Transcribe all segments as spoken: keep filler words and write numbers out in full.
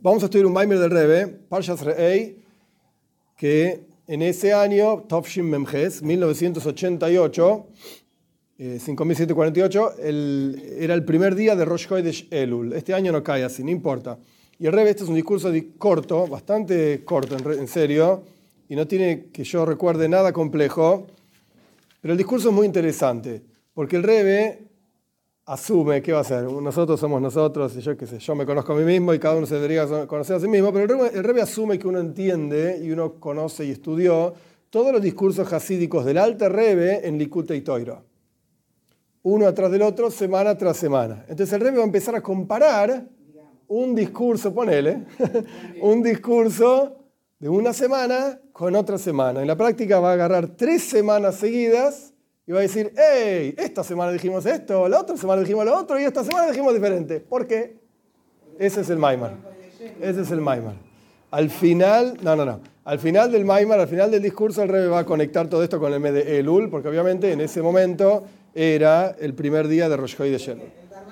Vamos a estudiar un Maimer del Rebbe, Parshas Re'ei, que en ese año, Tovshin Memches, mil novecientos ochenta y ocho, eh, cinco mil setecientos cuarenta y ocho, el, era el primer día de Rosh Chodesh Elul. Este año no cae así, no importa. Y el Rebbe, este es un discurso corto, bastante corto en, en serio, y no tiene, que yo recuerde, nada complejo, pero el discurso es muy interesante, porque el Rebbe asume, ¿qué va a hacer? Nosotros somos nosotros, y yo qué sé, yo me conozco a mí mismo y cada uno se debería conocer a sí mismo, pero el Rebbe, el Rebbe asume que uno entiende y uno conoce y estudió todos los discursos hasídicos del Alter Rebbe en Likutei Torah. Uno atrás del otro, semana tras semana. Entonces el Rebbe va a empezar a comparar un discurso, ponele, un discurso de una semana con otra semana. En la práctica va a agarrar tres semanas seguidas y va a decir, hey, esta semana dijimos esto, la otra semana dijimos lo otro y esta semana dijimos diferente. ¿Por qué? Ese es el Maimar. Ese es el Maimar. Al final, no, no, no. Al final del Maimar, al final del discurso, el Rebbe va a conectar todo esto con el mes de Elul, porque obviamente en ese momento era el primer día de Rosh Chodesh Elul.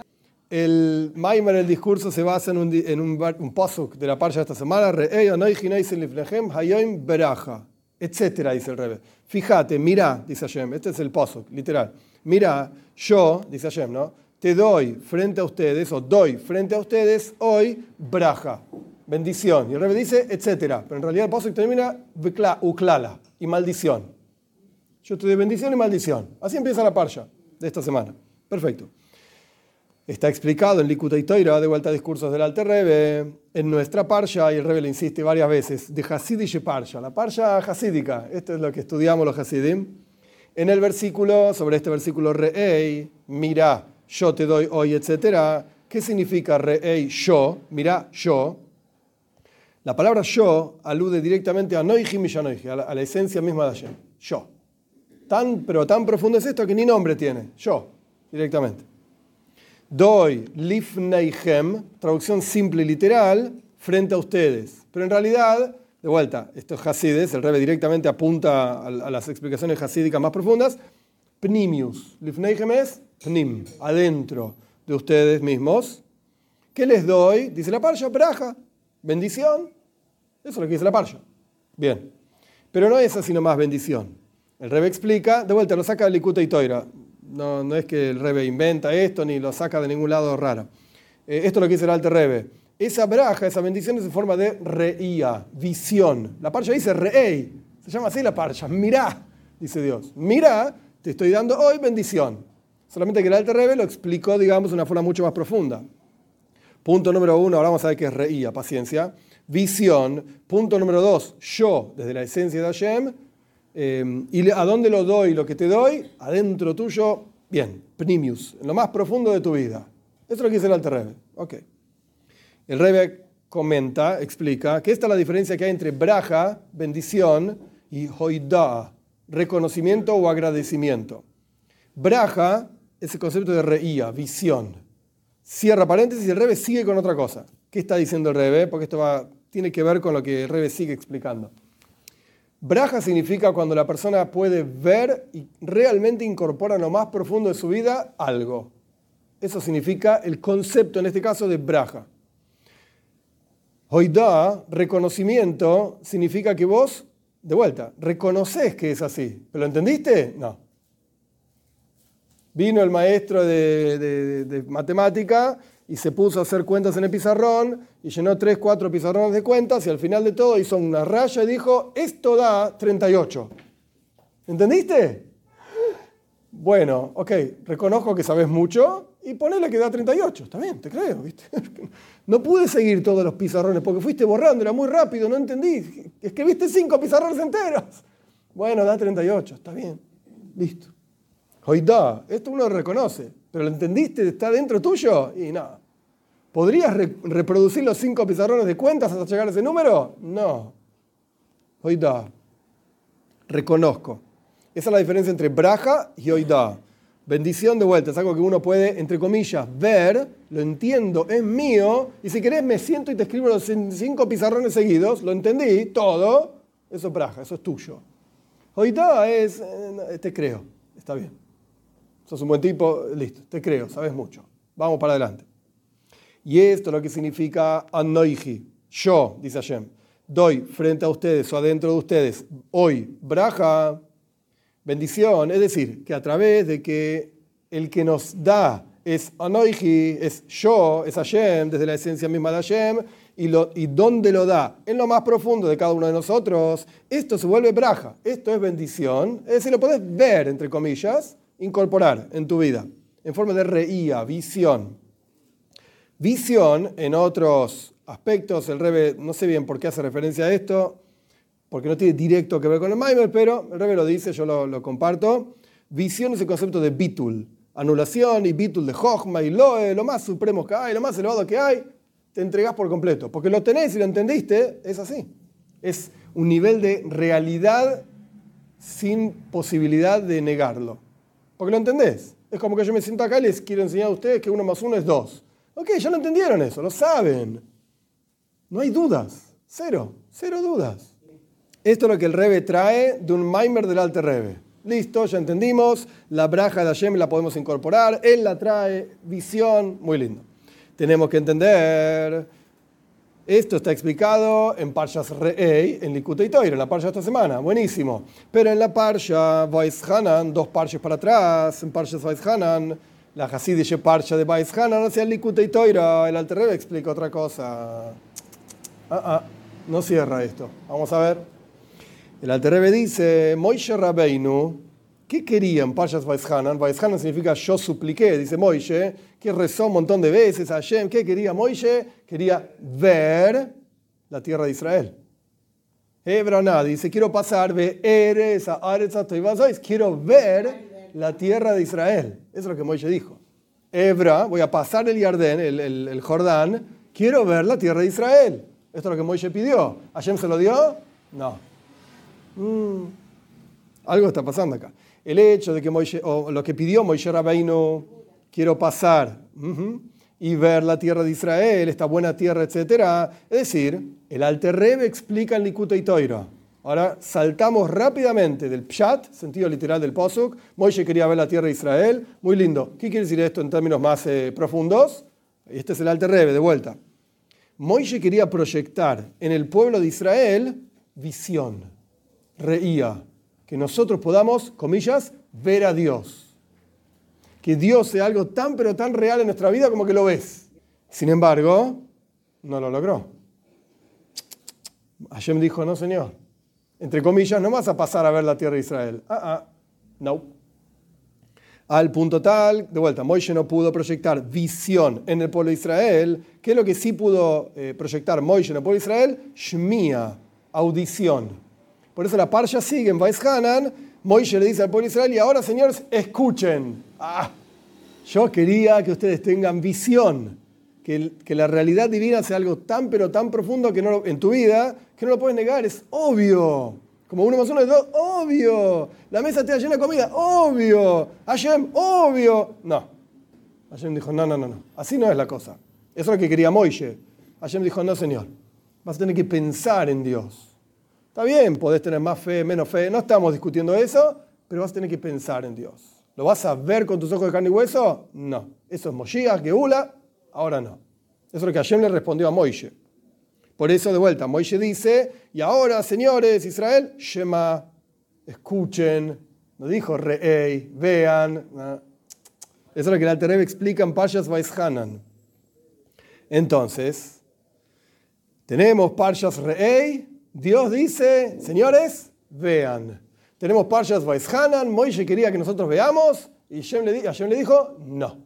El Maimar, el discurso, se basa en un, en un, un pasuk de la parsha de esta semana, Re'ei anochi neisen lifnechem hayom beraja, etcétera, dice el Rebbe. Fíjate, mira, dice Hashem, este es el pasuk, literal. Mira, yo, dice Hashem, ¿no? Te doy frente a ustedes, o doy frente a ustedes hoy braja, bendición. Y el Rebbe dice, etcétera. Pero en realidad el pasuk termina uklala, y maldición. Yo te doy bendición y maldición. Así empieza la parsha de esta semana. Perfecto. Está explicado en Likutei Torah, de vuelta a discursos del Alter Rebbe, en nuestra parsha, y el Rebbe le insiste varias veces, de Hasidiche parsha, la parsha hasídica. Esto es lo que estudiamos los hasidim. En el versículo, sobre este versículo Re'ei, mira, yo te doy hoy, etcétera. ¿Qué significa Re'ei, yo? Mira, yo. La palabra yo alude directamente a Noihi Mishanoihi, a la, a la esencia misma de Hashem. Yo. Tan, pero tan profundo es esto que ni nombre tiene. Yo, directamente. Doy lifneichem, traducción simple y literal, frente a ustedes. Pero en realidad, de vuelta, estos hasides, el Rebbe directamente apunta a, a las explicaciones hasídicas más profundas. Pnimius. Lifneichem es pnim, adentro de ustedes mismos. ¿Qué les doy? Dice la parsha, braja, bendición. Eso es lo que dice la parsha. Bien. Pero no es así nomás bendición. El Rebbe explica, de vuelta, lo saca de Likutei Torah. No, no es que el Rebbe inventa esto ni lo saca de ningún lado raro. Eh, esto es lo que dice el Alter Rebbe. Esa braja, esa bendición es en forma de reía, visión. La parsha dice re'ei. Se llama así la parsha. Mirá, dice Dios. Mirá, te estoy dando hoy bendición. Solamente que el Alter Rebbe lo explicó, digamos, de una forma mucho más profunda. Punto número uno, ahora vamos a ver qué es reía, paciencia. Visión. Punto número dos, yo, desde la esencia de Hashem. Eh, ¿Y a dónde lo doy? Lo que te doy, adentro tuyo, bien, pnimius, en lo más profundo de tu vida. Eso es lo que dice el Alter Rebbe. Okay. El Rebbe comenta, explica, que esta es la diferencia que hay entre braja, bendición, y hoidah, reconocimiento o agradecimiento. Braja es el concepto de reía, visión. Cierra paréntesis y el Rebbe sigue con otra cosa. ¿Qué está diciendo el Rebbe? Porque esto va, tiene que ver con lo que el Rebbe sigue explicando. Braja significa cuando la persona puede ver y realmente incorpora en lo más profundo de su vida algo. Eso significa el concepto, en este caso, de braja. Hoidah, reconocimiento, significa que vos, de vuelta, reconoces que es así. ¿Pero lo entendiste? No. Vino el maestro de, de, de matemática y se puso a hacer cuentas en el pizarrón y llenó tres, cuatro pizarrones de cuentas y al final de todo hizo una raya y dijo, esto da treinta y ocho. ¿Entendiste? Bueno, ok, reconozco que sabes mucho y ponele que da treinta y ocho. Está bien, te creo, ¿viste? No pude seguir todos los pizarrones porque fuiste borrando, era muy rápido, no entendí. Escribiste cinco pizarrones enteros. Bueno, da treinta y ocho, está bien, listo. Hoidah, esto uno lo reconoce, pero ¿lo entendiste? ¿Está dentro tuyo? Y no. ¿Podrías re- reproducir los cinco pizarrones de cuentas hasta llegar a ese número? No. Hoidah. Reconozco. Esa es la diferencia entre braja y hoidah. Bendición, de vuelta, es algo que uno puede, entre comillas, ver, lo entiendo, es mío, y si querés me siento y te escribo los cinco pizarrones seguidos, lo entendí, todo, eso es braja, eso es tuyo. Hoidah es, eh, te creo, está bien. Sos un buen tipo, listo, te creo, sabes mucho. Vamos para adelante. Y esto es lo que significa anoihi. yo, dice Hashem, doy frente a ustedes o adentro de ustedes hoy braja, bendición, es decir, que a través de que el que nos da es Anoiji, es yo, es Hashem, desde la esencia misma de Hashem, y, lo, y dónde lo da, en lo más profundo de cada uno de nosotros, esto se vuelve braja, esto es bendición, es decir, lo podés ver, entre comillas, incorporar en tu vida, en forma de reía, visión. Visión, en otros aspectos, el Rebbe, no sé bien por qué hace referencia a esto, porque no tiene directo que ver con el Maimer, pero el Rebbe lo dice, yo lo, lo comparto. Visión es el concepto de bitul, anulación y bitul de Jochma y Loe, lo más supremo que hay, lo más elevado que hay, te entregás por completo, porque lo tenés y lo entendiste, es así. Es un nivel de realidad sin posibilidad de negarlo, porque lo entendés. Es como que yo me siento acá y les quiero enseñar a ustedes que uno más uno es dos. Ok, ya lo entendieron eso, lo saben. No hay dudas, cero, cero dudas. Esto es lo que el Rebbe trae de un Maimer del Alter Rebbe. Listo, ya entendimos, la braja de Hashem la podemos incorporar, él la trae, visión, muy lindo. Tenemos que entender, esto está explicado en Parshas Re'ei, en Likutei Torah, en la Parsha de esta semana, buenísimo. Pero en la Parsha Vaishanan, dos Parshas para atrás, en Parshas Vaishanan, la Hasidische Parsha de Vaishanan, hacia el Likutei Torah, el Alter Rebbe explica otra cosa. Ah, ah, no cierra esto, vamos a ver. El Alter Rebbe dice, Moishe Rabbeinu, ¿qué quería en Parshas Vaishanan? Vaishanan significa yo supliqué, dice Moishe, que rezó un montón de veces a Hashem. ¿Qué quería Moishe? Quería ver la tierra de Israel. Hebraná dice, quiero pasar, quiero ver la tierra de Israel. Eso es lo que Moishe dijo. Hebra, voy a pasar el Jardín, el, el, el Jordán, quiero ver la tierra de Israel. Esto es lo que Moishe pidió. ¿Hashem se lo dio? No. Mm, algo está pasando acá. El hecho de que Moishe, o lo que pidió Moishe Rabbeinu, quiero pasar uh-huh, y ver la tierra de Israel, esta buena tierra, etcétera. Es decir, el Alter Rebbe explica en Likutei Torah. Ahora saltamos rápidamente del Pshat, sentido literal del Posuk. Moishe quería ver la tierra de Israel. Muy lindo. ¿Qué quiere decir esto en términos más eh, profundos? Este es el Alter Rebbe, de vuelta. Moishe quería proyectar en el pueblo de Israel visión, reía, que nosotros podamos, comillas, ver a Dios. Que Dios sea algo tan pero tan real en nuestra vida como que lo ves. Sin embargo, no lo logró. Hashem dijo, no señor, entre comillas, no vas a pasar a ver la tierra de Israel. Ah, ah, no. Al punto tal, de vuelta, Moishe no pudo proyectar visión en el pueblo de Israel. ¿Qué es lo que sí pudo eh, proyectar Moishe en el pueblo de Israel? Shmia, audición. Por eso la parsha sigue en Vaishanan. Moishe le dice al pueblo de Israel, y ahora, señores, escuchen. Ah, yo quería que ustedes tengan visión, que, que la realidad divina sea algo tan pero tan profundo que no, en tu vida que no lo puedes negar, es obvio. Como uno más uno es dos, obvio. La mesa te llena de comida, obvio. Hashem, obvio. No. Hashem dijo, no, no, no, no. Así no es la cosa. Eso es lo que quería Moishe. Hashem dijo, no, señor. Vas a tener que pensar en Dios. Está bien, podés tener más fe, menos fe. No estamos discutiendo eso, pero vas a tener que pensar en Dios. ¿Lo vas a ver con tus ojos de carne y hueso? No. Eso es Moshiach, Geula. Ahora no. Eso es lo que Hashem le respondió a Moishe. Por eso, de vuelta, Moishe dice, y ahora, señores, Israel, Shema, escuchen, no dijo re'ei, vean. No. Eso es lo que el Alter Rebbe explica en Parshas Vaishanan. Entonces, tenemos Parshas re'ei, Dios dice, señores, vean. Tenemos Parshas Vaishanan, Moishe quería que nosotros veamos, y Hashem le, Hashem le dijo, no.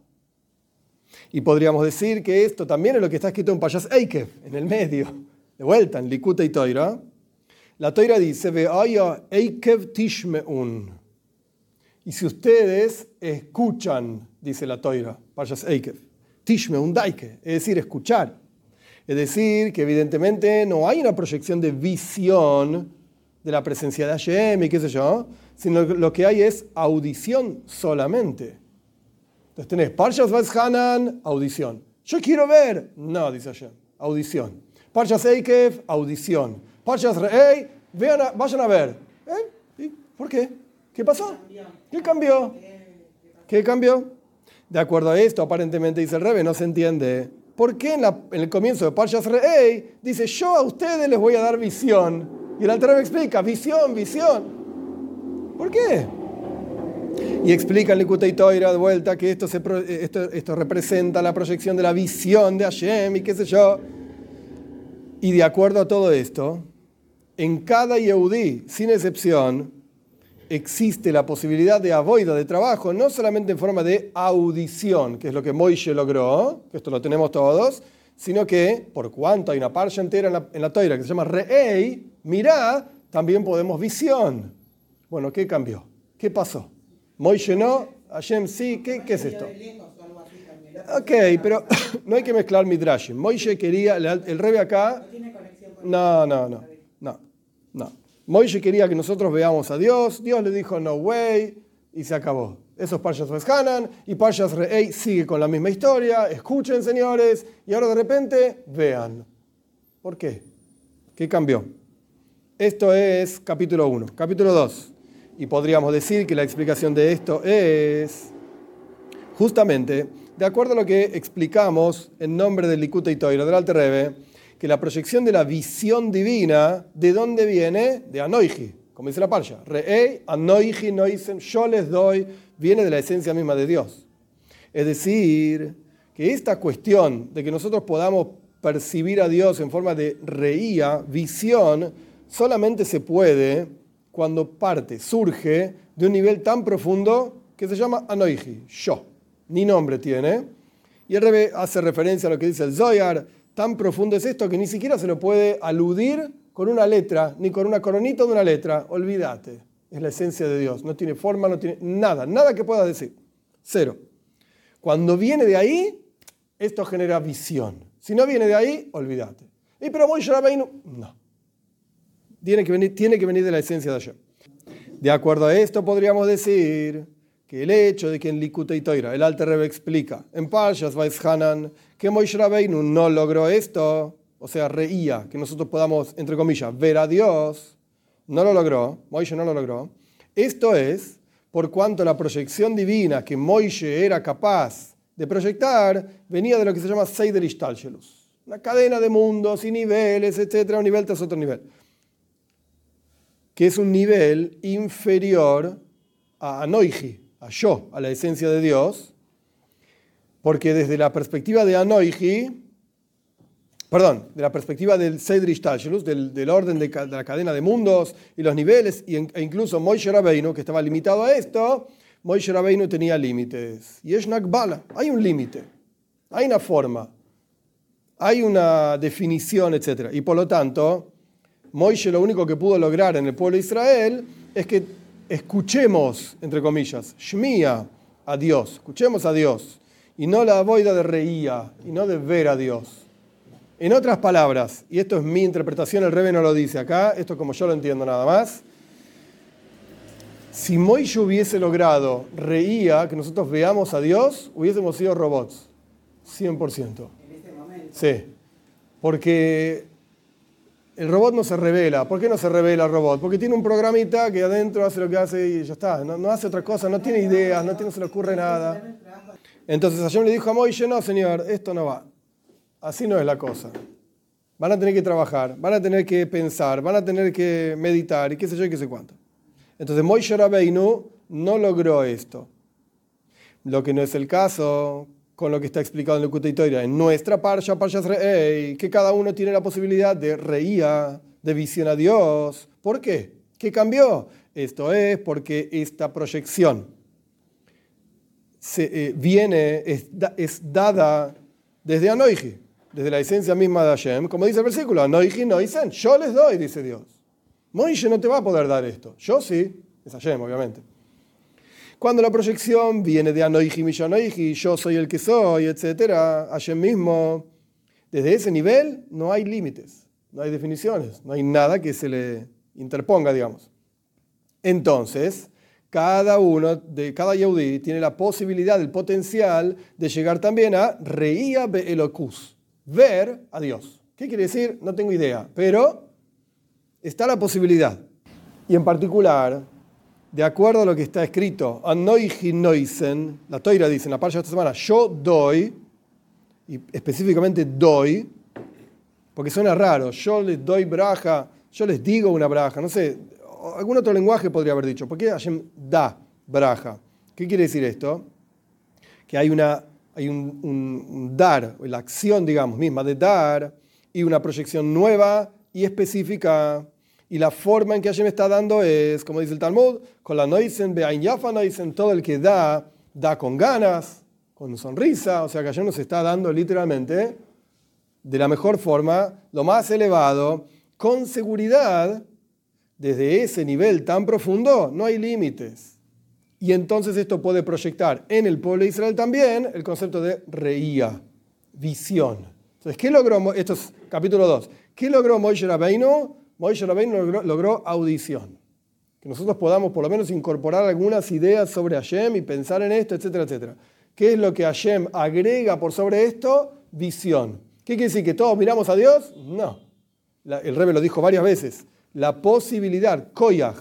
Y podríamos decir que esto también es lo que está escrito en Parshas Eikev, en el medio. De vuelta, en Likutei Torah. La Torah dice, Ve'aya Eikev tishme'un. Y si ustedes escuchan, dice la Torah, Parshas Eikev, tishme'un daike, es decir, escuchar. Es decir, que evidentemente no hay una proyección de visión de la presencia de Hashem y qué sé yo, sino que lo que hay es audición solamente. Entonces tenés Parshas Vaishanan, audición. Yo quiero ver. No, dice Hashem, audición. Parshas Eikev, audición. Parshas Re'ei, vean a, vayan a ver. ¿Eh? ¿Por qué? ¿Qué pasó? ¿Qué cambió? ¿Qué cambió? De acuerdo a esto, aparentemente dice el Rebbe, no se entiende ¿por qué en, la, en el comienzo de Parshas Re'ei dice, yo a ustedes les voy a dar visión? Y el Alter Rebbe explica, visión, visión. ¿Por qué? Y explica en Likutei Toira de vuelta que esto, se, esto, esto representa la proyección de la visión de Hashem y qué sé yo. Y de acuerdo a todo esto, en cada Yehudí, sin excepción, existe la posibilidad de avoida, de trabajo, no solamente en forma de audición, que es lo que Moishe logró, que esto lo tenemos todos, sino que, por cuanto hay una parsha entera en la, en la Toira que se llama Re'ei, mirá, también podemos visión. Bueno, ¿qué cambió? ¿Qué pasó? Moishe no, Hashem sí, ¿qué, qué es esto? Ok, pero no hay que mezclar midrashim. Moishe quería, el, el Rebbe acá... No, no, no, no, no. Moishe quería que nosotros veamos a Dios, Dios le dijo no way y se acabó. Eso es Parshas Veshanan y Parshas Re'ei sigue con la misma historia. Escuchen, señores, y ahora de repente vean. ¿Por qué? ¿Qué cambió? Esto es capítulo uno. Capítulo dos. Y podríamos decir que la explicación de esto es justamente, de acuerdo a lo que explicamos en nombre del Likutei Toira, del Alter Rebbe, que la proyección de la visión divina, ¿de dónde viene? De Anoiji, como dice la Parsha. Re'ei, Anoiji, Noisen, yo les doy, viene de la esencia misma de Dios. Es decir, que esta cuestión de que nosotros podamos percibir a Dios en forma de reía, visión, solamente se puede cuando parte, surge de un nivel tan profundo que se llama Anoiji, yo. Ni nombre tiene. Y el Rebbe hace referencia a lo que dice el Zohar. Tan profundo es esto que ni siquiera se lo puede aludir con una letra, ni con una coronita de una letra. Olvídate. Es la esencia de Dios. No tiene forma, no tiene nada. Nada que pueda decir. Cero. Cuando viene de ahí, esto genera visión. Si no viene de ahí, olvídate. Y pero Moishe Rabbeinu, no. Tiene que venir, tiene que venir de la esencia de Hashem. De acuerdo a esto, podríamos decir que el hecho de que en Likutei Toira el Alter Rebbe explica en Parshas Veshanan que Moishe Rabbeinu no logró esto, o sea, reía, que nosotros podamos, entre comillas, ver a Dios, no lo logró, Moishe no lo logró. Esto es por cuanto la proyección divina que Moishe era capaz de proyectar venía de lo que se llama Seider Ishtalshelus, una cadena de mundos y niveles, etcétera, un nivel tras otro nivel, que es un nivel inferior a Anoiji, a yo, a la esencia de Dios, porque desde la perspectiva de Anoiji, perdón, de la perspectiva del Seder Ishtalshelus, del, del orden de, de la cadena de mundos y los niveles, y en, e incluso Moishe Rabbeinu, que estaba limitado a esto, Moishe Rabbeinu tenía límites. Y es Nakbala, hay un límite, hay una forma, hay una definición, etcétera. Y por lo tanto, Moishe lo único que pudo lograr en el pueblo de Israel es que escuchemos, entre comillas, Shmia, a Dios, escuchemos a Dios, y no la boida de reía, y no de ver a Dios. En otras palabras, y esto es mi interpretación, el Rebbe no lo dice acá, esto es como yo lo entiendo nada más, si Moishe hubiese logrado reía, que nosotros veamos a Dios, hubiésemos sido robots, cien por ciento. En este momento. Sí, porque el robot no se revela. ¿Por qué no se revela el robot? Porque tiene un programita que adentro hace lo que hace y ya está. No, no hace otra cosa, no tiene ideas, no, tiene, no se le ocurre nada. Entonces Hashem le dijo a Moishe, no señor, esto no va. Así no es la cosa. Van a tener que trabajar, van a tener que pensar, van a tener que meditar y qué sé yo y qué sé cuánto. Entonces Moishe Rabbeinu no logró esto. Lo que no es el caso con lo que está explicado en el Likutei Toira, en nuestra parsha, Parshas Re'ei, que cada uno tiene la posibilidad de reía, de visión a Dios. ¿Por qué? ¿Qué cambió? Esto es porque esta proyección se, eh, viene, es, es dada desde Anoiji, desde la esencia misma de Hashem, como dice el versículo, Anoiji Noisen, yo les doy, dice Dios. Moishe no te va a poder dar esto. Yo sí, es Hashem, obviamente. Cuando la proyección viene de Anoiji, Mishanoiji, yo soy el que soy, etcétera, Hashem mismo, desde ese nivel no hay límites, no hay definiciones, no hay nada que se le interponga, digamos. Entonces, cada uno, de cada Yehudí, tiene la posibilidad, el potencial de llegar también a reía be'elokus, ver a Dios. ¿Qué quiere decir? No tengo idea, pero está la posibilidad. Y en particular, de acuerdo a lo que está escrito, Anoiji Noisen, la Toira dice en la parsha de esta semana, yo doy, y específicamente doy, porque suena raro, yo les doy braja, yo les digo una braja, no sé, algún otro lenguaje podría haber dicho, ¿por qué Hashem da braja? ¿Qué quiere decir esto? Que hay, una, hay un, un, un dar, la acción, digamos, misma de dar, y una proyección nueva y específica. Y la forma en que Hashem está dando es, como dice el Talmud, con la noisen, be'ain yafa noisen, todo el que da, da con ganas, con sonrisa. O sea que Hashem nos está dando literalmente de la mejor forma, lo más elevado, con seguridad. Desde ese nivel tan profundo no hay límites. Y entonces esto puede proyectar en el pueblo de Israel también el concepto de reía, visión. Entonces, ¿qué logró? Esto es capítulo dos. ¿Qué logró Moshe Rabbeinu? Moshe Rabbeinu logró, logró audición. Que nosotros podamos por lo menos incorporar algunas ideas sobre Hashem y pensar en esto, etcétera, etcétera. ¿Qué es lo que Hashem agrega por sobre esto? Visión. ¿Qué quiere decir? ¿Que todos miramos a Dios? No. La, el Rebbe lo dijo varias veces. La posibilidad, koyach,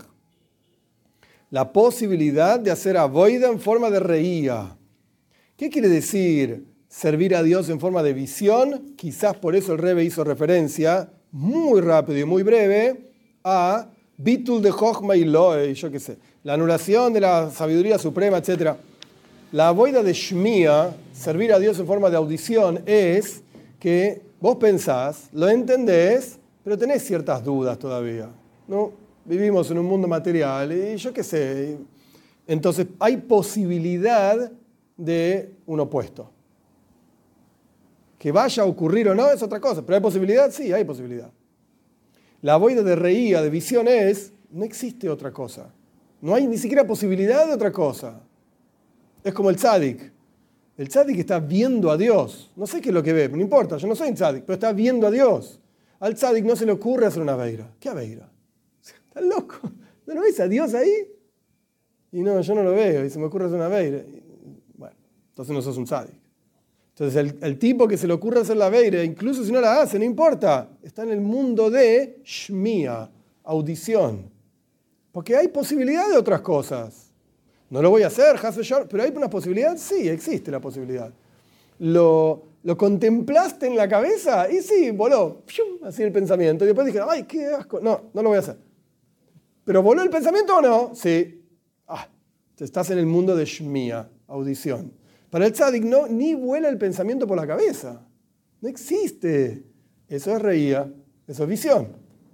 la posibilidad de hacer avoida en forma de reía. ¿Qué quiere decir servir a Dios en forma de visión? Quizás por eso el Rebbe hizo referencia muy rápido y muy breve a bitul de Jochma y Loe, yo qué sé, la anulación de la sabiduría suprema, etcétera. La avoida de Shmia, servir a Dios en forma de audición, es que vos pensás, lo entendés, pero tenés ciertas dudas todavía, ¿no? Vivimos en un mundo material y yo qué sé. Entonces hay posibilidad de un opuesto. Que vaya a ocurrir o no es otra cosa, pero hay posibilidad, sí, hay posibilidad. La avoida de reía, de visión es, no existe otra cosa. No hay ni siquiera posibilidad de otra cosa. Es como el tzadik. El tzadik está viendo a Dios. No sé qué es lo que ve, no importa, yo no soy un tzadik, pero está viendo a Dios. Al tzadik no se le ocurre hacer una aveira. ¿Qué aveira? ¿Estás loco? ¿No lo ves a Dios ahí? Y no, yo no lo veo y se me ocurre hacer una aveira. Bueno, entonces no sos un tzadik. Entonces el, el tipo que se le ocurre hacer la aveira, incluso si no la hace, no importa. Está en el mundo de shmia, audición. Porque hay posibilidad de otras cosas. No lo voy a hacer, pero hay una posibilidad, sí, existe la posibilidad. Lo, lo contemplaste en la cabeza y sí, voló, así el pensamiento. Y después dije, ay, qué asco. No, no lo voy a hacer. ¿Pero voló el pensamiento o no? Sí. Ah, estás en el mundo de shmia, audición. Para el tzadik no, ni vuela el pensamiento por la cabeza. No existe. Eso es reía, eso es visión.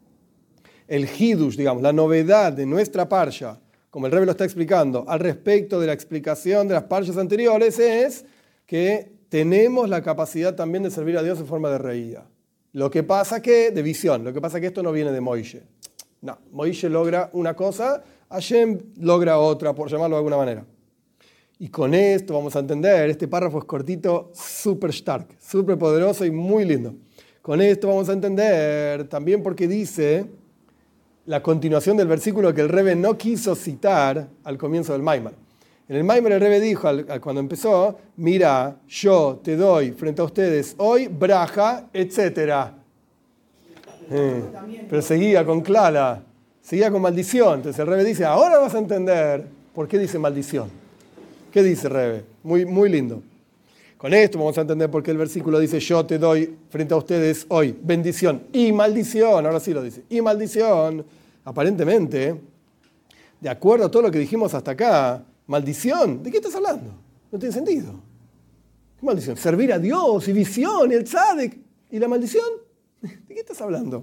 El hidush, digamos, la novedad de nuestra parsha, como el Rebbe lo está explicando, al respecto de la explicación de las parshas anteriores, es que tenemos la capacidad también de servir a Dios en forma de reía. Lo que pasa que, de visión, lo que pasa que esto no viene de Moishe. No, Moishe logra una cosa, Hashem logra otra, por llamarlo de alguna manera. Y con esto vamos a entender, este párrafo es cortito, súper stark, súper poderoso y muy lindo. Con esto vamos a entender también porque dice la continuación del versículo que el Rebbe no quiso citar al comienzo del Maimar. En el Maimar el Rebbe dijo, al, al, cuando empezó, mira, yo te doy frente a ustedes hoy braja, etcétera. Eh, pero seguía con clara, seguía con maldición. Entonces el Rebbe dice, ahora vas a entender por qué dice maldición. ¿Qué dice Rebbe? Muy, muy lindo. Con esto vamos a entender por qué el versículo dice, yo te doy frente a ustedes hoy bendición y maldición. Ahora sí lo dice. Y maldición, aparentemente, de acuerdo a todo lo que dijimos hasta acá, maldición, ¿de qué estás hablando? No tiene sentido. ¿Qué maldición? Servir a Dios y visión y el tzaddik. ¿Y la maldición? ¿De qué estás hablando?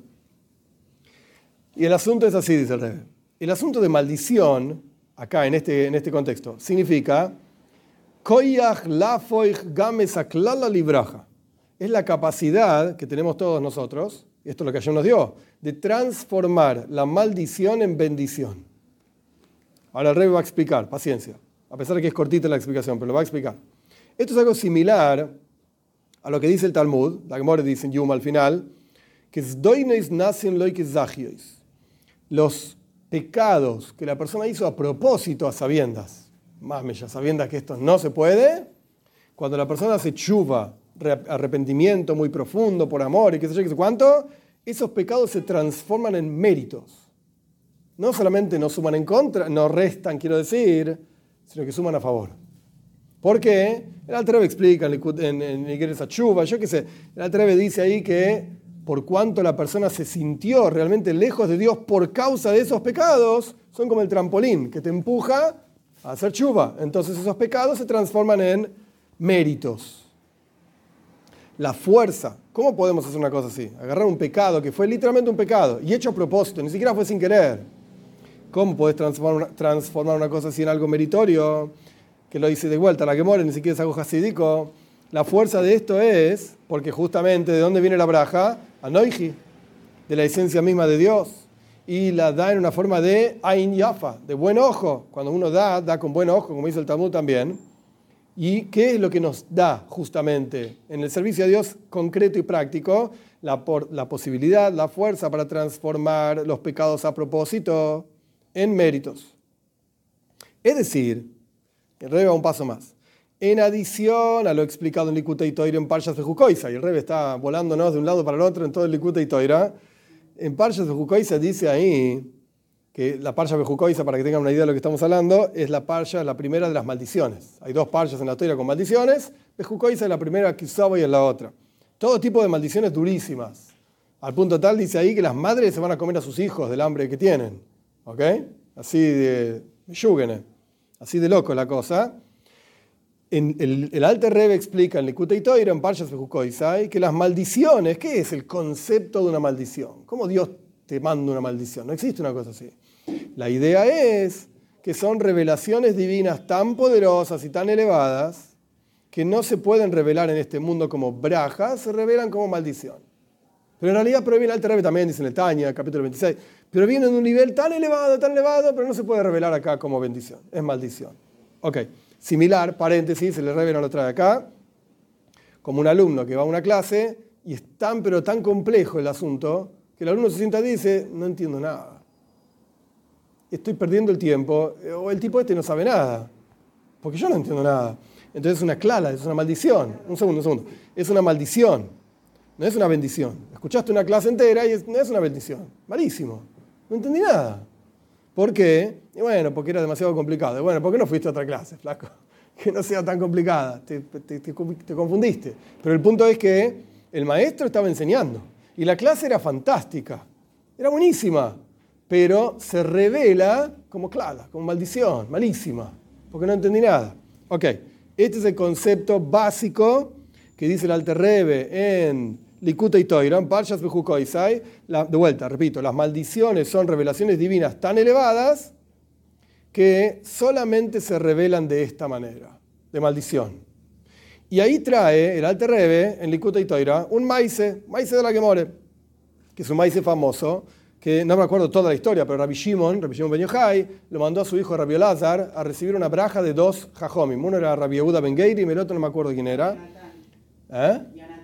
Y el asunto es así, dice el Rebbe. El asunto de maldición, acá en este, en este contexto, significa koyach lafoich games aklala libraja. Es la capacidad que tenemos todos nosotros, y esto es lo que Hashem nos dio, de transformar la maldición en bendición. Ahora el Rebbe va a explicar, paciencia, a pesar de que es cortita la explicación, pero lo va a explicar. Esto es algo similar a lo que dice el Talmud, la Gemara dice en Yuma al final, que zdoines nacen loikes zagiois. Los pecados que la persona hizo a propósito, a sabiendas, más me ya sabiendas que esto no se puede, cuando la persona hace tshuva, arrepentimiento muy profundo por amor y qué sé yo, qué sé cuánto, esos pecados se transforman en méritos. No solamente no suman en contra, no restan, quiero decir, sino que suman a favor. ¿Por qué? El Alter Rebbe explica en, en Igeres Atshuva, yo qué sé, el Alter Rebbe dice ahí que por cuanto la persona se sintió realmente lejos de Dios por causa de esos pecados, son como el trampolín que te empuja a hacer tshuva. Entonces esos pecados se transforman en méritos. La fuerza. ¿Cómo podemos hacer una cosa así? Agarrar un pecado que fue literalmente un pecado y hecho a propósito, ni siquiera fue sin querer. ¿Cómo podés transformar una, transformar una cosa así en algo meritorio? Que lo dice de vuelta, la que muere, ni siquiera es algo hasídico. La fuerza de esto es, porque justamente ¿de dónde viene la braja? Anoiji, de la esencia misma de Dios. Y la da en una forma de Ain Yafa, de buen ojo. Cuando uno da, da con buen ojo, como dice el Talmud también. ¿Y qué es lo que nos da justamente en el servicio a Dios concreto y práctico? La, por, la posibilidad, la fuerza para transformar los pecados a propósito en méritos. Es decir, el Rebbe va un paso más. En adición a lo explicado en Likutei Toira en Parshas Bejukoisa, y el Rebbe está volándonos de un lado para el otro en todo el Likutei Toira, en Parshas Bejukoisa dice ahí que la Parsha Bejukoisa, para que tengan una idea de lo que estamos hablando, es la Parsha, la primera de las maldiciones. Hay dos Parshas en la Toira con maldiciones, Bejukoisa es la primera, Kisabo y es la otra. Todo tipo de maldiciones durísimas. Al punto tal dice ahí que las madres se van a comer a sus hijos del hambre que tienen. ¿Ok? Así de yúgene, así de loco la cosa. En el, el Alter Rebbe explica en Likutei Toira, en Parshas Bejukoisai, que las maldiciones, ¿qué es el concepto de una maldición? ¿Cómo Dios te manda una maldición? No existe una cosa así. La idea es que son revelaciones divinas tan poderosas y tan elevadas que no se pueden revelar en este mundo como brajas, se revelan como maldición. Pero en realidad proviene el Alter Rebbe también, dice en el Tanya, capítulo veintiséis, pero viene de un nivel tan elevado, tan elevado, pero no se puede revelar acá como bendición, es maldición. Ok. Similar, paréntesis, el Rebbe no lo trae acá, como un alumno que va a una clase y es tan pero tan complejo el asunto que el alumno se sienta y dice, no entiendo nada, estoy perdiendo el tiempo, o el tipo este no sabe nada, porque yo no entiendo nada. Entonces es una clara, es una maldición. Un segundo, un segundo. Es una maldición, no es una bendición. Escuchaste una clase entera y es, no es una bendición. Malísimo, no entendí nada. ¿Por qué? Y bueno, porque era demasiado complicado. Y bueno, ¿por qué no fuiste a otra clase, flaco? Que no sea tan complicada. Te, te, te, te confundiste. Pero el punto es que el maestro estaba enseñando. Y la clase era fantástica. Era buenísima. Pero se revela como clara, como maldición, malísima. Porque no entendí nada. Ok, este es el concepto básico que dice el Alter Rebbe en Likutei Toira, en Parshas Bejukoisai. De vuelta, repito, las maldiciones son revelaciones divinas tan elevadas que solamente se revelan de esta manera, de maldición. Y ahí trae el Alter Rebbe en Likutei Toira un maise, maise de la Gemore, que es un maise famoso, que no me acuerdo toda la historia, pero Rabbi Shimon, Rabbi Shimon ben Yochai, lo mandó a su hijo Rabbi Elazar a recibir una braja de dos jajomim. Uno era Rabbi Yehuda ben Geirim, el otro no me acuerdo quién era. ¿Eh?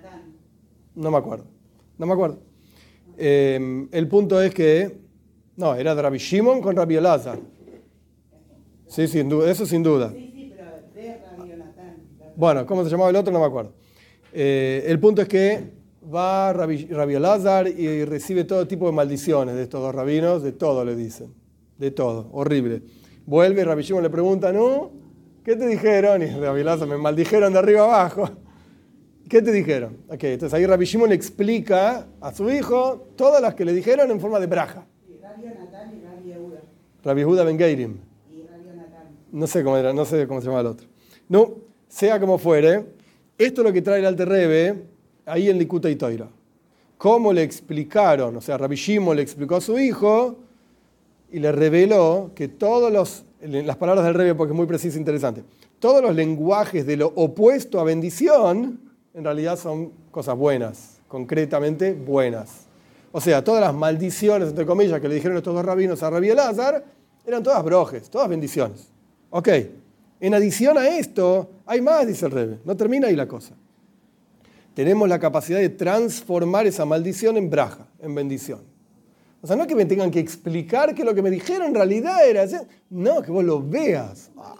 No me acuerdo, no me acuerdo. Eh, el punto es que, no, era de Rabbi Shimon con Rabbi Elazar. Sí, sin duda, eso sin duda. Sí, sí, pero de Rabbi Jonathan. Bueno, ¿cómo se llamaba el otro? No me acuerdo. Eh, el punto es que va Rabbi, Rabbi Elazar y recibe todo tipo de maldiciones de estos dos rabinos, de todo le dicen, de todo, horrible. Vuelve, Rabbi Shimon le pregunta, ¿no? ¿Qué te dijeron? Y Rabbi Elazar, me maldijeron de arriba abajo. ¿Qué te dijeron? Okay, entonces ahí Rabbi Shimon le explica a su hijo todas las que le dijeron en forma de braja. Y Rabbi Jonathan y Rabbi Yehuda. Rabbi Yehuda ben Geirim. Y Rabbi Jonathan. No sé cómo era, no sé cómo se llama el otro. No, sea como fuere, esto es lo que trae el Alter Rebbe ahí en Likutei Toira. Cómo le explicaron, o sea, Rabbi Shimon le explicó a su hijo y le reveló que todos los, las palabras del Rebbe, porque es muy preciso e interesante, todos los lenguajes de lo opuesto a bendición, en realidad son cosas buenas, concretamente buenas. O sea, todas las maldiciones, entre comillas, que le dijeron estos dos rabinos a Rabbi Elazar, eran todas brojes, todas bendiciones. Ok, en adición a esto, hay más, dice el Rebbe, no termina ahí la cosa. Tenemos la capacidad de transformar esa maldición en braja, en bendición. O sea, no que me tengan que explicar que lo que me dijeron en realidad era, no, que vos lo veas. Ah.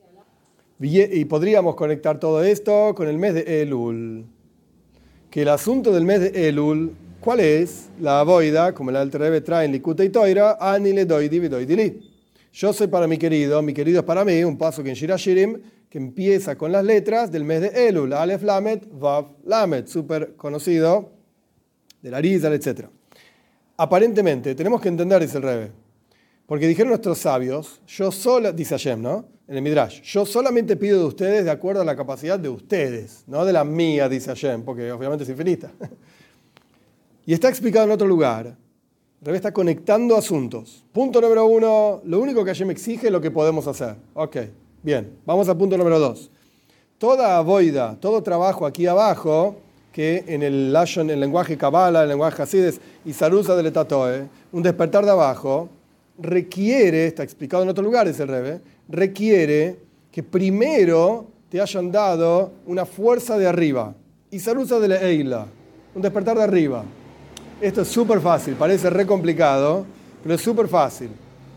Y podríamos conectar todo esto con el mes de Elul. Que el asunto del mes de Elul, ¿cuál es? La avoida, como el Alter Rebbe trae en Likutei Toira, ani le doidi v'doidi li. Yo soy para mi querido, mi querido es para mí, un paso que en Shir Hashirim, que empieza con las letras del mes de Elul, Aleph Lamet, Vav Lamet, súper conocido, de la Arizal, etcétera. Aparentemente, tenemos que entender, dice el Rebbe, porque dijeron nuestros sabios, yo solo, dice Hashem, ¿no? En el Midrash, yo solamente pido de ustedes de acuerdo a la capacidad de ustedes, no de la mía, dice Hashem, porque obviamente es infinita. Y está explicado en otro lugar. El Rebbe está conectando asuntos. Punto número uno, lo único que Hashem exige es lo que podemos hacer. Ok, bien, vamos al punto número dos. Toda avoida, todo trabajo aquí abajo, que en el Lashon, en el lenguaje Kabbalah, en el lenguaje Hasides, y Sarusa del Etatoe, un despertar de abajo, requiere, está explicado en otros lugares el Rebbe, requiere que primero te hayan dado una fuerza de arriba. Y Sarusa de la Eila, un despertar de arriba. Esto es súper fácil, parece re complicado, pero es súper fácil.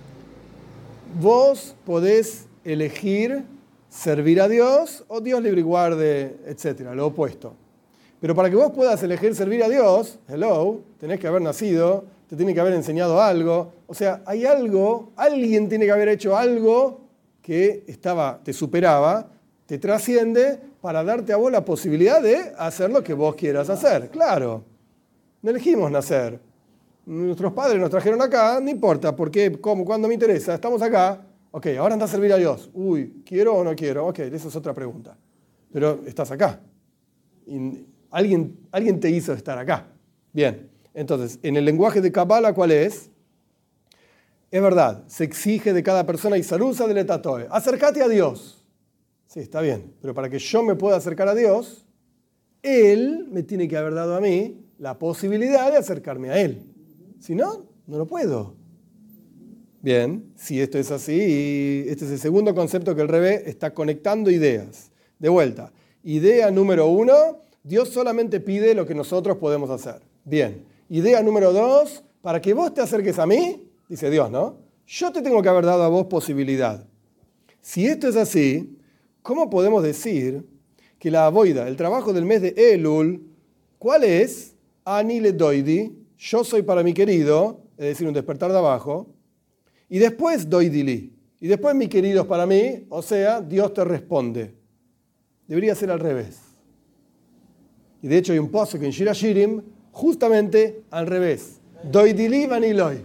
Vos podés elegir servir a Dios o Dios libre y guarde, etcétera, lo opuesto. Pero para que vos puedas elegir servir a Dios, hello, tenés que haber nacido, te tiene que haber enseñado algo. O sea, hay algo, alguien tiene que haber hecho algo que estaba, te superaba, te trasciende para darte a vos la posibilidad de hacer lo que vos quieras hacer. Claro, no elegimos nacer. Nuestros padres nos trajeron acá, no importa, por qué, cómo, cuándo me interesa, estamos acá. Ok, ahora anda a servir a Dios. Uy, ¿quiero o no quiero? Ok, esa es otra pregunta. Pero estás acá. Y alguien, alguien te hizo estar acá. Bien, entonces, en el lenguaje de Kabbalah, ¿cuál es? Es verdad, se exige de cada persona y salusa del etatoe. Acércate a Dios. Sí, está bien, pero para que yo me pueda acercar a Dios, Él me tiene que haber dado a mí la posibilidad de acercarme a Él. Si no, no lo puedo. Bien, si esto es así, este es el segundo concepto que el Rebbe está conectando ideas. De vuelta, idea número uno, Dios solamente pide lo que nosotros podemos hacer. Bien, idea número dos, para que vos te acerques a mí, dice Dios, ¿no? Yo te tengo que haber dado a vos posibilidad. Si esto es así, ¿cómo podemos decir que la avoida, el trabajo del mes de Elul, ¿cuál es? Ani le doidi, yo soy para mi querido, es decir, un despertar de abajo, y después doidi li, y después mi querido es para mí, o sea, Dios te responde. Debería ser al revés. Y de hecho hay un pozo que en Shir Hashirim, justamente al revés. Doidi li vaniloi.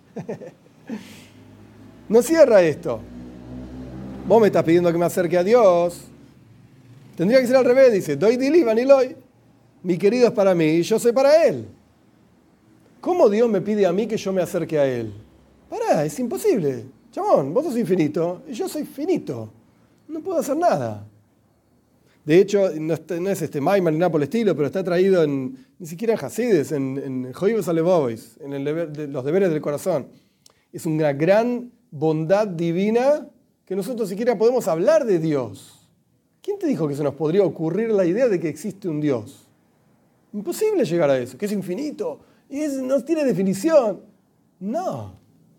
No cierra esto. Vos me estás pidiendo que me acerque a Dios. Tendría que ser al revés, dice, doidi li vaniloi. Mi querido es para mí y yo soy para Él. ¿Cómo Dios me pide a mí que yo me acerque a Él? Pará, es imposible. Chabón, vos sos infinito y yo soy finito. No puedo hacer nada. De hecho, no es, no es este Maimar ni nada por el estilo, pero está traído en, ni siquiera en Hasides, en, en Joibes Alevois, en el deber, de, los deberes del corazón. Es una gran bondad divina que nosotros siquiera podemos hablar de Dios. ¿Quién te dijo que se nos podría ocurrir la idea de que existe un Dios? Imposible llegar a eso, que es infinito y es, no tiene definición. No.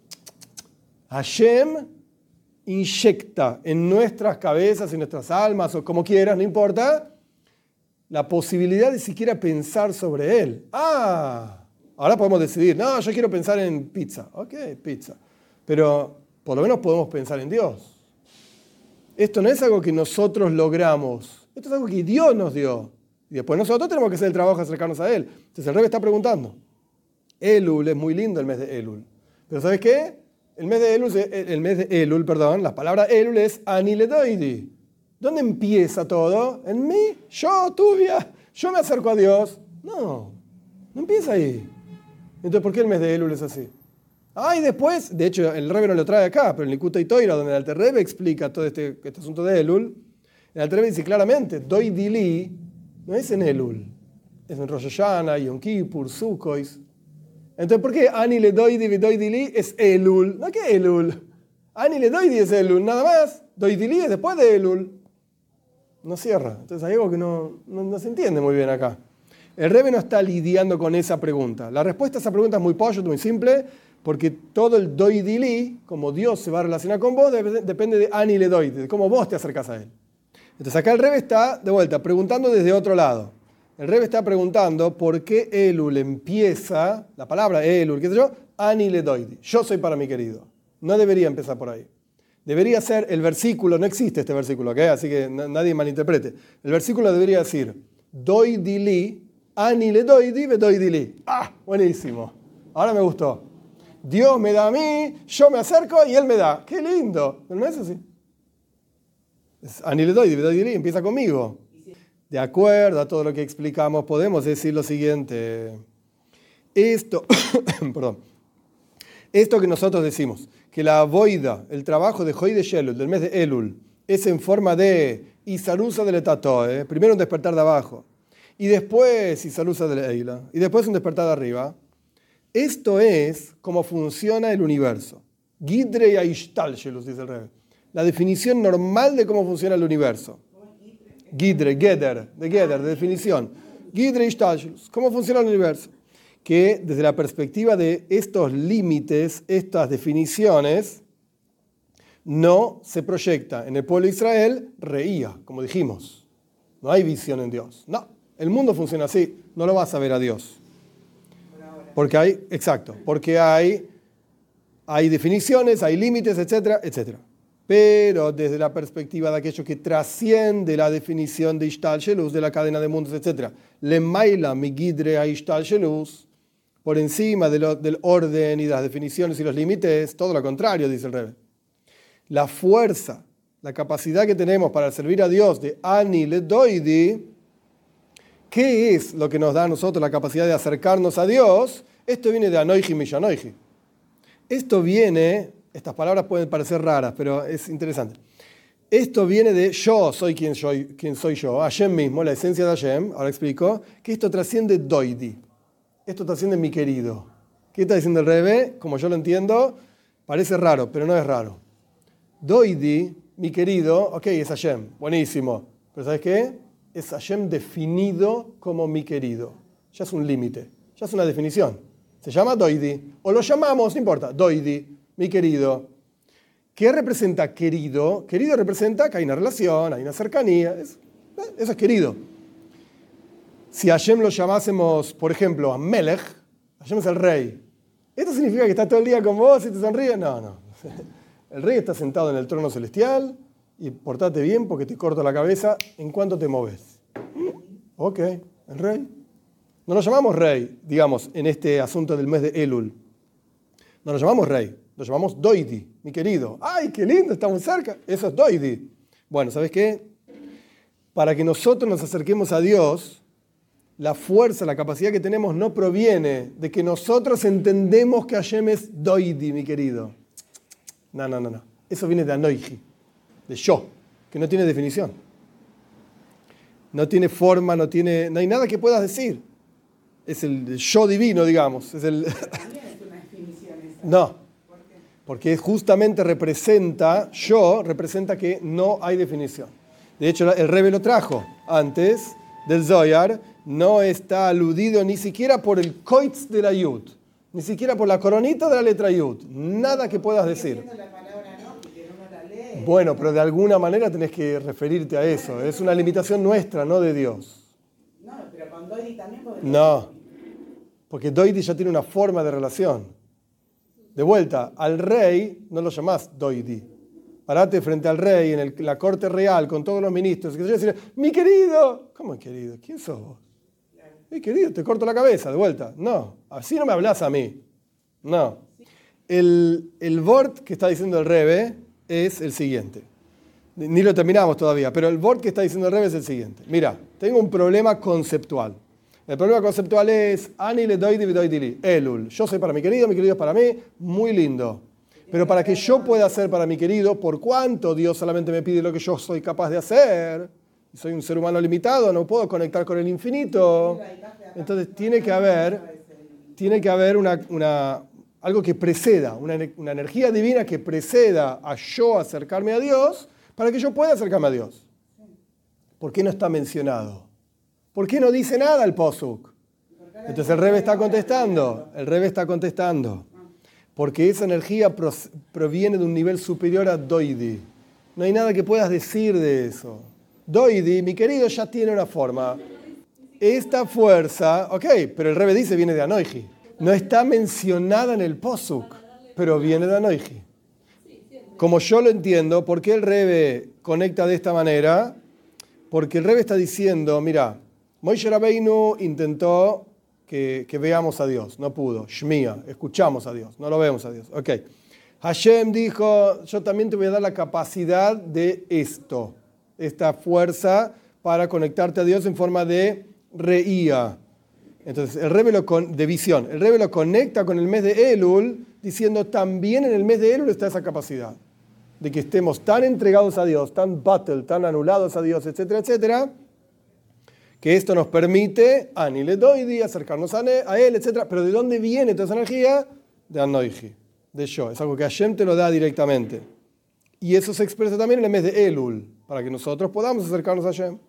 Hashem inyecta en nuestras cabezas, en nuestras almas, o como quieras, no importa, la posibilidad de siquiera pensar sobre Él. Ah, ahora podemos decidir, no, yo quiero pensar en pizza. Ok, pizza. Pero por lo menos podemos pensar en Dios. Esto no es algo que nosotros logramos, esto es algo que Dios nos dio. Y después nosotros tenemos que hacer el trabajo de acercarnos a Él. Entonces el Rebbe está preguntando. Elul, es muy lindo el mes de Elul. Pero ¿sabes qué? El mes de Elul, el mes de Elul, perdón, la palabra Elul es Ani le doidi. ¿Dónde empieza todo? En mí, yo, tuya, yo me acerco a Dios. No, no empieza ahí. Entonces, ¿por qué el mes de Elul es así? Ah, y después, de hecho, el Rebbe no lo trae acá, pero en Likutei Toira, donde el Alter Rebbe explica todo este, este asunto de Elul, el Alter Rebbe dice claramente, doidi li no es en Elul, es en Rosh Hashanah, Yom Kippur, Sukkot. Entonces, ¿por qué Ani le doidi y doidi li es Elul? ¿No qué Elul? Ani le doidi es Elul, nada más. Doidi li es después de Elul. No cierra. Entonces hay algo que no, no, no se entiende muy bien acá. El Rebbe no está lidiando con esa pregunta. La respuesta a esa pregunta es muy poyo, muy simple, porque todo el doidi li, como Dios se va a relacionar con vos, depende de Ani le doidi, de cómo vos te acercás a Él. Entonces acá el Rebbe está, de vuelta, preguntando desde otro lado. El Rebbe está preguntando por qué Elul empieza, la palabra Elul, qué sé yo, Ani le doidi, yo soy para mi querido. No debería empezar por ahí. Debería ser el versículo, no existe este versículo, ¿okay? Así que nadie malinterprete. El versículo debería decir, doy dili, ani le doy di, ve doy dili. Ah, buenísimo. Ahora me gustó. Dios me da a mí, yo me acerco y Él me da. ¡Qué lindo! Pero no es así. Es ani le doy di, ve doy dili, empieza conmigo. De acuerdo a todo lo que explicamos, podemos decir lo siguiente. Esto, perdón, esto que nosotros decimos, que la avoida, el trabajo de Hoy de Shelul, del mes de Elul, es en forma de Isarusa del Etatoe, primero un despertar de abajo, y después Isarusa del Eila, y después un despertar de arriba. Esto es cómo funciona el universo. Gidre y Aishtal Shelus, dice el Rebbe. La definición normal de cómo funciona el universo. Gidre, Geder, de Geder, de definición. Gidre y Aishtal Shelus. ¿Cómo funciona el universo? Que desde la perspectiva de estos límites, estas definiciones, no se proyecta en el pueblo de Israel reía, como dijimos. No hay visión en Dios. No, el mundo funciona así. No lo vas a ver a Dios. Porque hay, exacto, porque hay, hay definiciones, hay límites, etcétera, etcétera. Pero desde la perspectiva de aquello que trasciende la definición de Ishtal Shelus, de la cadena de mundos, etcétera, le maila mi gidre a Ishtal Shelus, por encima de lo, del orden y de las definiciones y los límites, todo lo contrario, dice el Rebbe. La fuerza, la capacidad que tenemos para servir a Dios de Ani le doidi, ¿qué es lo que nos da a nosotros la capacidad de acercarnos a Dios? Esto viene de Anoiji Mishanoiji. Esto viene, estas palabras pueden parecer raras, pero es interesante. Esto viene de yo soy quien soy, quien soy yo, Hashem mismo, la esencia de Hashem. Ahora explico que esto trasciende doidi. Esto trasciende mi querido. ¿Qué está diciendo el Rebbe? Como yo lo entiendo, parece raro, pero no es raro. Doidi, mi querido, ok, es Hashem, buenísimo. Pero ¿sabes qué? Es Hashem definido como mi querido. Ya es un límite, ya es una definición. Se llama Doidi, o lo llamamos, no importa, Doidi, mi querido. ¿Qué representa querido? Querido representa que hay una relación, hay una cercanía, es, eso es querido. Si a Hashem lo llamásemos, por ejemplo, a Melech, Hashem es el rey. ¿Esto significa que está todo el día con vos y te sonríe? No, no. El rey está sentado en el trono celestial y portate bien porque te corto la cabeza en cuanto te moves. Ok, el rey. No lo llamamos rey, digamos, en este asunto del mes de Elul. No lo llamamos rey, lo llamamos Doidi, mi querido. ¡Ay, qué lindo, está muy cerca! Eso es Doidi. Bueno, ¿sabes qué? Para que nosotros nos acerquemos a Dios, la fuerza, la capacidad que tenemos no proviene de que nosotros entendemos que Hashem es Doidi, mi querido. No, no, no, no. Eso viene de Anoiji, de yo, que no tiene definición. No tiene forma, no tiene, no hay nada que puedas decir. Es el yo divino, digamos. Es el... También es una definición esa. No, ¿Por qué? porque justamente representa, yo representa que no hay definición. De hecho, el Rebbe lo trajo antes del Zohar, no está aludido ni siquiera por el koitz de la yud, ni siquiera por la coronita de la letra yud, nada que puedas decir. La palabra no, porque uno la lee. Bueno, pero de alguna manera tenés que referirte a eso, es una limitación nuestra, no de Dios. No, pero con Doidi también podría. No, porque Doidi ya tiene una forma de relación. De vuelta, al rey no lo llamás Doidi. Parate frente al rey en el, la corte real con todos los ministros y que yo decir, mi querido, ¿cómo querido? ¿Quién sos vos? Mi querido, te corto la cabeza, de vuelta. No, así no me hablas a mí. No. El, el Vort que está diciendo el Rebbe es el siguiente. Ni lo terminamos todavía, pero el Vort que está diciendo el Rebbe es el siguiente. Mira, tengo un problema conceptual. El problema conceptual es Ani le doy di doy dili, Elul. Yo soy para mi querido, mi querido es para mí, muy lindo. Pero para que yo pueda hacer para mi querido, por cuanto Dios solamente me pide lo que yo soy capaz de hacer, y soy un ser humano limitado, no puedo conectar con el infinito, entonces tiene que haber, tiene que haber una, una, algo que preceda, una, una energía divina que preceda a yo acercarme a Dios, para que yo pueda acercarme a Dios. ¿Por qué no está mencionado? ¿Por qué no dice nada el Posuk? Entonces el Rebbe está contestando, el Rebbe está contestando. Porque esa energía proviene de un nivel superior a Doidi. No hay nada que puedas decir de eso. Doidi, mi querido, ya tiene una forma. Esta fuerza, ok, pero el Rebbe dice viene de Anoiji. No está mencionada en el Posuk, pero viene de Anoiji. como yo lo entiendo, ¿por qué el Rebbe conecta de esta manera? Porque el Rebbe está diciendo, mira, Moshe Rabbeinu intentó que, que veamos a Dios, no pudo. Shmia, escuchamos a Dios, no lo vemos a Dios. Ok. Hashem dijo, yo también te voy a dar la capacidad de esto, esta fuerza para conectarte a Dios en forma de reía. Entonces, el Rebbe lo con, de visión, el Rebbe lo conecta con el mes de Elul, diciendo también en el mes de Elul está esa capacidad de que estemos tan entregados a Dios, tan battle, tan anulados a Dios, etcétera, etcétera, que esto nos permite, Ani le doy, acercarnos a Él, etcétera. Pero ¿de dónde viene toda esa energía? De Anoiji, de yo. Es algo que Hashem te lo da directamente. Y eso se expresa también en el mes de Elul, para que nosotros podamos acercarnos a Hashem.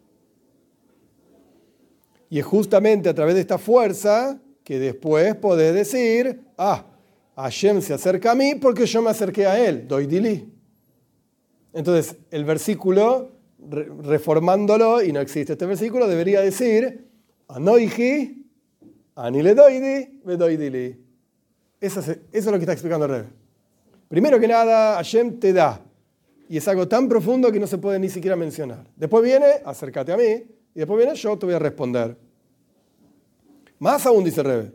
Y es justamente a través de esta fuerza que después podés decir, ah, Hashem se acerca a mí porque yo me acerqué a Él, doy dili. Entonces, el versículo, reformándolo, y no existe este versículo, debería decir, Anoiji, ani le doidi, me doy dili. Eso es, eso es lo que está explicando el Rebbe. Primero que nada, Hashem te da. Y es algo tan profundo que no se puede ni siquiera mencionar. Después viene, acércate a mí, y después viene, yo te voy a responder. Más aún, dice el Rebbe,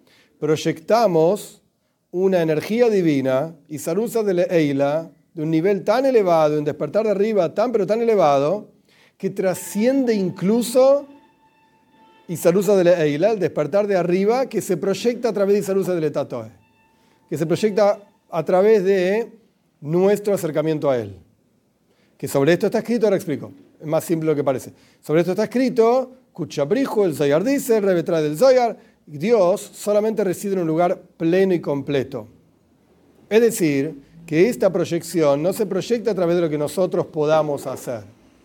proyectamos una energía divina, y sarusa de Leila, de un nivel tan elevado, de un despertar de arriba tan pero tan elevado, que trasciende incluso Isarusa de Leila, el despertar de arriba, que se proyecta a través de Isarusa de Letatoe, que se proyecta a través de nuestro acercamiento a Él. Que sobre esto está escrito, ahora explico, es más simple de lo que parece. Sobre esto está escrito, Kuchabrijo, el Zoyar dice, el Rebbe trae del Zoyar, Dios solamente reside en un lugar pleno y completo. Es decir, que esta proyección no se proyecta a través de lo que nosotros podamos hacer,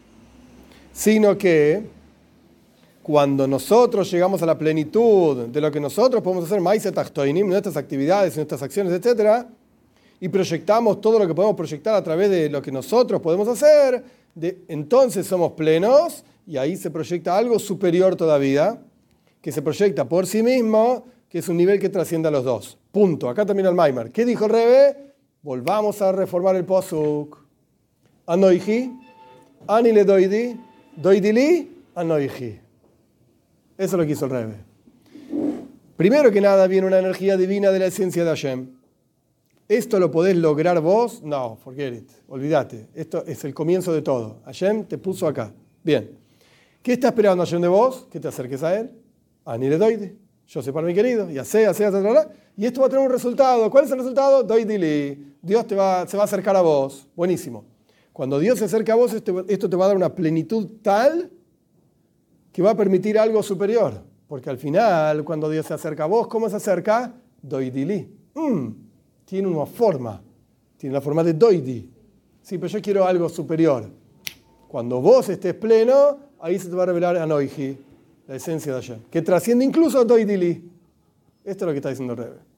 sino que cuando nosotros llegamos a la plenitud de lo que nosotros podemos hacer, nuestras actividades, nuestras acciones, etcétera, y proyectamos todo lo que podemos proyectar a través de lo que nosotros podemos hacer, de, entonces somos plenos y ahí se proyecta algo superior todavía, que se proyecta por sí mismo, que es un nivel que trasciende a los dos. Punto. Acá termina el Maimar. ¿Qué dijo el Rebbe? Volvamos a reformar el Posuk. Anoiji, ani le doidi, doidili, anoiji. Eso es lo que hizo el Rebbe. Primero que nada viene una energía divina de la esencia de Hashem. ¿Esto lo podés lograr vos? No, forget it. Olvídate. Esto es el comienzo de todo. Hashem te puso acá. Bien. ¿Qué está esperando Hashem de vos? Que te acerques a Él. Ani le doidi. Yo sé para mi querido. Y hace, hace, hace, hace. Y esto va a tener un resultado. ¿Cuál es el resultado? Doidili. Dios te va, se va a acercar a vos. Buenísimo. Cuando Dios se acerca a vos, esto, esto te va a dar una plenitud tal que va a permitir algo superior. Porque al final, cuando Dios se acerca a vos, ¿cómo se acerca? Doidili. Mm, tiene una forma. Tiene la forma de doidi. Sí, pero yo quiero algo superior. Cuando vos estés pleno, ahí se te va a revelar Anoiji, la esencia de Hashem, que trasciende incluso a doidili. Esto es lo que está diciendo el Rebbe.